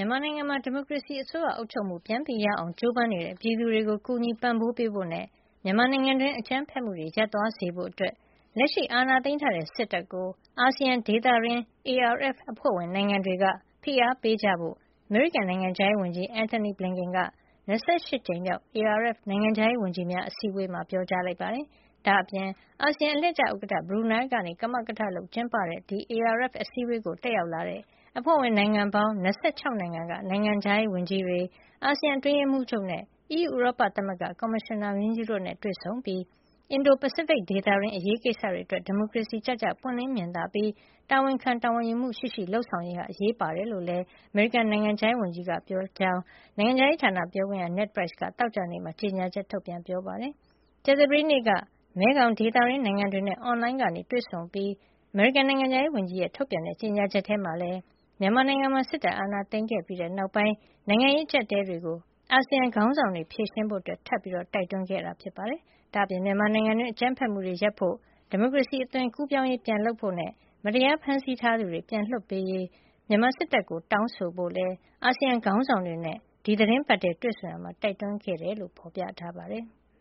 မြန်မာနိုင်ငံမှာ ဒီမိုကရေစီအစိုးရအုပ်ချုပ်မှုပြန်ရအောင်ကြိုးပမ်းနေတဲ့ပြည်သူတွေကိုကူညီပံ့ပိုးပေးဖို့နဲ့မြန်မာနိုင်ငံတွင်းအကြမ်းဖက်မှုတွေရပ်သွားစေဖို့အတွက်လက်ရှိအာဏာသိမ်းထားတဲ့စစ်တပ်ကိုအာဆီယံဒေသတွင်း ARF အဖွဲ့ဝင်နိုင်ငံတွေကဖိအားပေးကြဖို့အမေရိကန်နိုင်ငံခြားရေးဝန်ကြီး Antony Blinken က28 ကြိမ်မြောက် ARF နိုင်ငံခြားရေးဝန်ကြီးများအစည်းအဝေးမှာပြောကြားလိုက်ပါတယ်။ဒါ့အပြင်အာဆီယံအလှည့်ကျဥက္ကဋ္ဌဘရူနိုင်းကနေကမကထလုပ်ကျင်းပတဲ့ဒီ ARF အစည်းအဝေးကိုတက်ရောက်လာတဲ့အဖွဲ့ဝင်နိုင်ငံပေါင်း26နိုင်ငံကနိုင်ငံခြားရေးဝန်ကြီးတွေအာဆီယံအတွင်းရေးမှူးချုပ်နဲ့ EU ဥရောပသမဂ္ဂကော်မရှင်နာမင်းကြီးတို့နဲ့တွေ့ဆုံပြီးအင်ဒိုပစိဖိတ်ဒေသတွင်းအရေးကိစ္စတွေအတွက်ဒီမိုကရေစီကျကျပွင့်လင်းမြင်သာပြီးတာဝန်ခံတာဝန်ယူမှုရှိလုပ်ဆောင်ရေးဟာအရေးပါတယ်လို့လည်းအမေရိကန်နိုင်ငံခြားရေးဝန်ကြီးကပြောကြောင်းနိုင်ငံခြားရေးဌာနပြောခွင့်ရ Ned Price ကသောကြာနေ့မှာကြေညာချက်ထုတ်ပြန်ပြောပါတယ်။ကြာသပတေးနေ့ကမဲခေါင်ဒေသတွင်းနိုင်ငံတွေနဲ့အွန်လိုင်းကနေတွေ့ဆုံပြီးအမေရိကန်နိုင်ငံခြားရေးဝန်ကြီးရဲ့ထုတ်ပြန်တဲ့ကြေညာချက်ထဲမှာလည်းမြန်မာနိုင်ငံမှာစစ်တပ်အာဏာသိမ်းခဲ့ပြီးတဲ့နောက်ပိုင်းနိုင်ငံရေးအကျပ်အတည်းတွေကိုအာဆီယံခေါင်းဆောင်တွေဖြေရှင်းဖို့ထပ်ပြီးတိုက်တွန်းခဲ့တာဖြစ်ပါတယ်။ဒါ့အပြင်မြန်မာနိုင်ငံတွင်းအကြမ်းဖက်မှုတွေရပ်ဖို့ဒီမိုကရေစီအသွင်ကူးပြောင်းရေးပြန်လုပ်ဖို့နဲ့မတရားဖမ်းဆီးထားသူတွေပြန်လွှတ်ပေးရေးမြန်မာစစ်တပ်ကိုတောင်းဆိုဖို့လည်းအာဆီယံခေါင်းဆောင်တွေနဲ့ဒီသီတင်းပတ်ထဲတွေ့ဆုံရာမှာတိုက်တွန်းခဲ့တယ်လို့ဖော်ပြထားပါတယ်။